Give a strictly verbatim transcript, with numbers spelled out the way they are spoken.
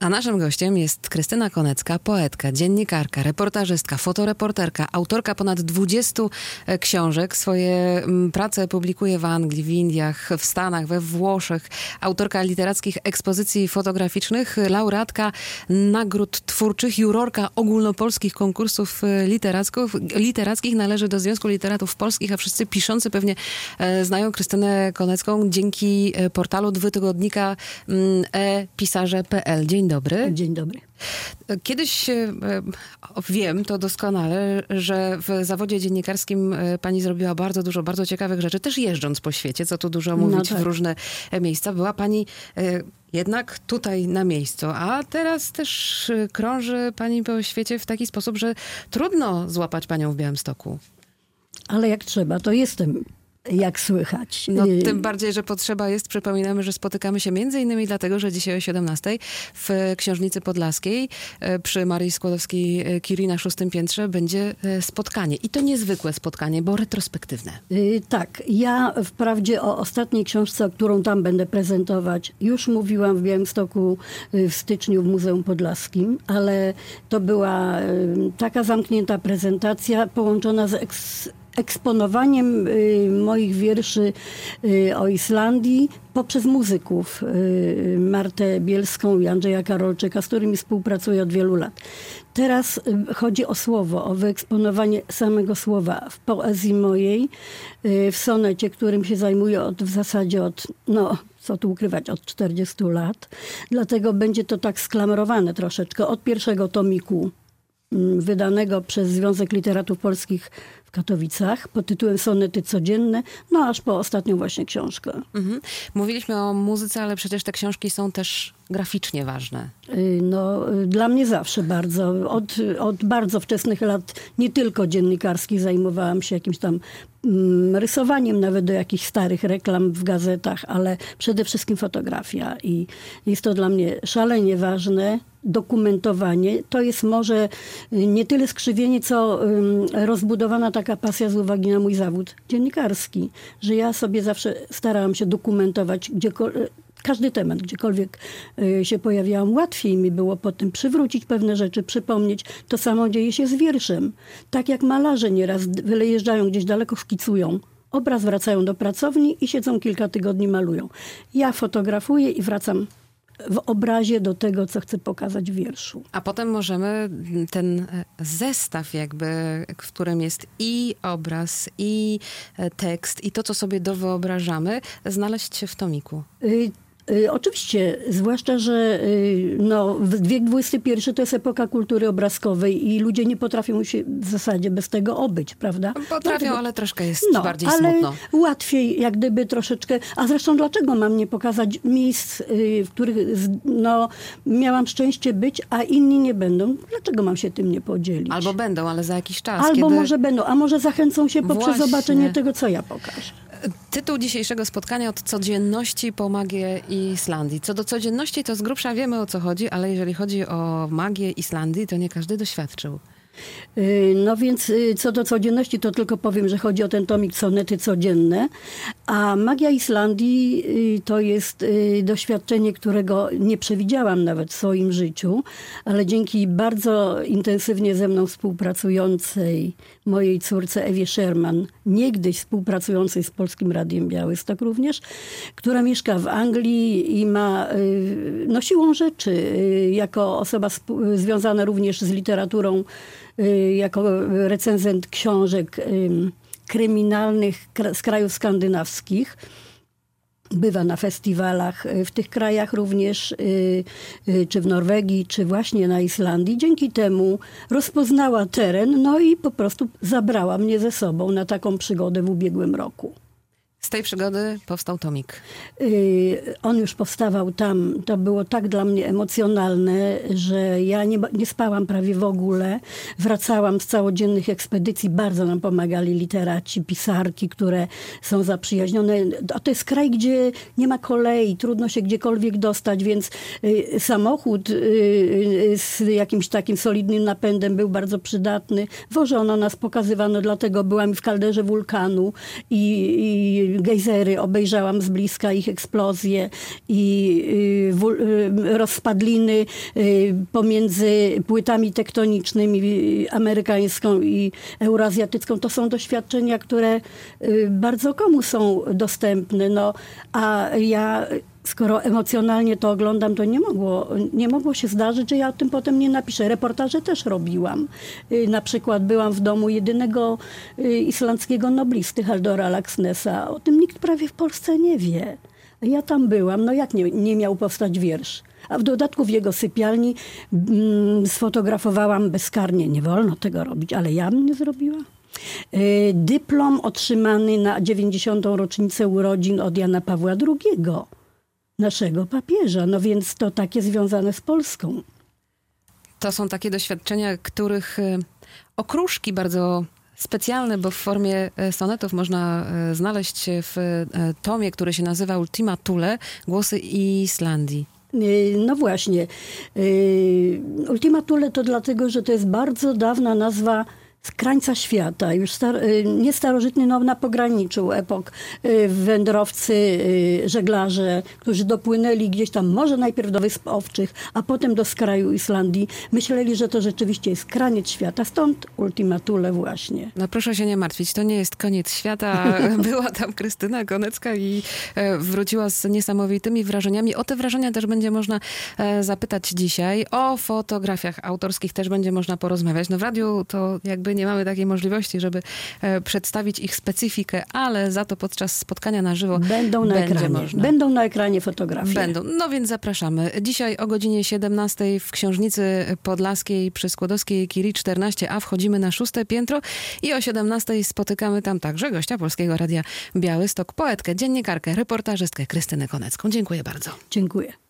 A naszym gościem jest Krystyna Konecka, poetka, dziennikarka, reportażystka, fotoreporterka, autorka ponad dwudziestu książek. Swoje prace publikuje w Anglii, w Indiach, w Stanach, we Włoszech. Autorka literackich ekspozycji fotograficznych, laureatka nagród twórczych, jurorka ogólnopolskich konkursów literackich. Należy do Związku Literatów Polskich, a wszyscy piszący pewnie znają Krystynę Konecką dzięki portalu dwutygodnika e pisarze kropka p l. Dzień dobry. Dzień dobry. Kiedyś wiem to doskonale, że w zawodzie dziennikarskim pani zrobiła bardzo dużo, bardzo ciekawych rzeczy, też jeżdżąc po świecie, co tu dużo mówić, no tak. w różne miejsca. Była pani jednak tutaj na miejscu, a teraz też krąży pani po świecie w taki sposób, że trudno złapać panią w Białymstoku. Ale jak trzeba, to jestem. Jak słychać. No, tym bardziej, że potrzeba jest. Przypominamy, że spotykamy się między innymi dlatego, że dzisiaj o siedemnastej w Książnicy Podlaskiej przy Marii Skłodowskiej-Curie na szóstym piętrze będzie spotkanie. I to niezwykłe spotkanie, bo retrospektywne. Yy, tak. Ja wprawdzie o ostatniej książce, którą tam będę prezentować, już mówiłam w Białymstoku w styczniu w Muzeum Podlaskim, ale to była yy, taka zamknięta prezentacja połączona z eks eksponowaniem y, moich wierszy y, o Islandii poprzez muzyków. Y, Martę Bielską i Andrzeja Karolczyka, z którymi współpracuję od wielu lat. Teraz y, chodzi o słowo, o wyeksponowanie samego słowa w poezji mojej, y, w sonecie, którym się zajmuję od, w zasadzie od, no co tu ukrywać, od czterdziestu lat. Dlatego będzie to tak sklamrowane troszeczkę od pierwszego tomiku wydanego przez Związek Literatów Polskich w Katowicach pod tytułem Sonety codzienne, no aż po ostatnią właśnie książkę. Mhm. Mówiliśmy o muzyce, ale przecież te książki są też graficznie ważne. No, dla mnie zawsze bardzo. Od, od bardzo wczesnych lat, nie tylko dziennikarskich, zajmowałam się jakimś tam mm, rysowaniem, nawet do jakichś starych reklam w gazetach, ale przede wszystkim fotografia. I jest to dla mnie szalenie ważne. Dokumentowanie to jest może nie tyle skrzywienie, co rozbudowana taka pasja z uwagi na mój zawód dziennikarski, że ja sobie zawsze starałam się dokumentować gdziekolwiek, każdy temat, gdziekolwiek się pojawiałam, łatwiej mi było potem przywrócić pewne rzeczy, przypomnieć. To samo dzieje się z wierszem. Tak jak malarze nieraz wyjeżdżają gdzieś daleko, szkicują obraz, wracają do pracowni i siedzą kilka tygodni, malują. Ja fotografuję i wracam w obrazie do tego, co chcę pokazać w wierszu. A potem możemy ten zestaw jakby, w którym jest i obraz, i tekst, i to, co sobie dowyobrażamy, znaleźć w tomiku. Y Y, oczywiście, zwłaszcza, że y, no, wiek dwudziesty pierwszy to jest epoka kultury obrazkowej i ludzie nie potrafią się w zasadzie bez tego obyć, prawda? Potrafią, dlatego, ale troszkę jest no, bardziej ale smutno. Łatwiej jak gdyby troszeczkę, a zresztą dlaczego mam nie pokazać miejsc, y, w których no, miałam szczęście być, a inni nie będą? Dlaczego mam się tym nie podzielić? Albo będą, ale za jakiś czas. Albo kiedy... może będą, a może zachęcą się poprzez Właśnie. zobaczenie tego, co ja pokażę. Tytuł dzisiejszego spotkania: od codzienności po magię Islandii. Co do codzienności to z grubsza wiemy, o co chodzi, ale jeżeli chodzi o magię Islandii, to nie każdy doświadczył. No więc co do codzienności, to tylko powiem, że chodzi o ten tomik Sonety codzienne, a magia Islandii to jest doświadczenie, którego nie przewidziałam nawet w swoim życiu, ale dzięki bardzo intensywnie ze mną współpracującej mojej córce Ewie Sherman, niegdyś współpracującej z Polskim Radiem Białystok również, która mieszka w Anglii i ma no, siłą rzeczy, jako osoba związana również z literaturą, jako recenzent książek kryminalnych z krajów skandynawskich. Bywa na festiwalach w tych krajach również, czy w Norwegii, czy właśnie na Islandii. Dzięki temu rozpoznała teren, no i po prostu zabrała mnie ze sobą na taką przygodę w ubiegłym roku. Z tej przygody powstał tomik. Yy, on już powstawał tam. To było tak dla mnie emocjonalne, że ja nie, nie spałam prawie w ogóle. Wracałam z całodziennych ekspedycji. Bardzo nam pomagali literaci, pisarki, które są zaprzyjaźnione. A to jest kraj, gdzie nie ma kolei. Trudno się gdziekolwiek dostać, więc yy, samochód yy, z jakimś takim solidnym napędem był bardzo przydatny. Wożono nas, pokazywano, dlatego byłam w kalderze wulkanu i, i gejzery, obejrzałam z bliska ich eksplozje i y, w, y, rozpadliny y, pomiędzy płytami tektonicznymi y, amerykańską i euroazjatycką. To są doświadczenia, które y, bardzo komu są dostępne. No, a ja... Skoro emocjonalnie to oglądam, to nie mogło, nie mogło się zdarzyć, że ja o tym potem nie napiszę. Reportaże też robiłam. Na przykład byłam w domu jedynego islandzkiego noblisty, Halldora Laxnessa. O tym nikt prawie w Polsce nie wie. Ja tam byłam. No jak nie, nie miał powstać wiersz? A w dodatku w jego sypialni mm, sfotografowałam bezkarnie. Nie wolno tego robić, ale ja bym nie zrobiła. Dyplom otrzymany na dziewięćdziesiątą rocznicę urodzin od Jana Pawła drugiego. Naszego papieża. No więc to takie związane z Polską. To są takie doświadczenia, których okruszki bardzo specjalne, bo w formie sonetów można znaleźć w tomie, który się nazywa Ultima Thule, Głosy Islandii. No właśnie. Ultima Thule to dlatego, że to jest bardzo dawna nazwa z krańca świata, już star, nie starożytny, no na pograniczu epok, wędrowcy, żeglarze, którzy dopłynęli gdzieś tam, może najpierw do Wysp Owczych, a potem do skraju Islandii, myśleli, że to rzeczywiście jest kraniec świata, stąd Ultima Thule właśnie. No proszę się nie martwić, to nie jest koniec świata. Była tam Krystyna Konecka i wróciła z niesamowitymi wrażeniami. O te wrażenia też będzie można zapytać dzisiaj. O fotografiach autorskich też będzie można porozmawiać. No w radiu to jakby nie mamy takiej możliwości, żeby e, przedstawić ich specyfikę, ale za to podczas spotkania na żywo będą na będzie ekranie. można. Będą na ekranie fotografie. Będą. No więc zapraszamy. Dzisiaj o godzinie siedemnastej w Książnicy Podlaskiej przy Skłodowskiej Curie czternaście A wchodzimy na szóste piętro i o siedemnastej spotykamy tam także gościa Polskiego Radia Białystok, poetkę, dziennikarkę, reportażystkę Krystynę Konecką. Dziękuję bardzo. Dziękuję.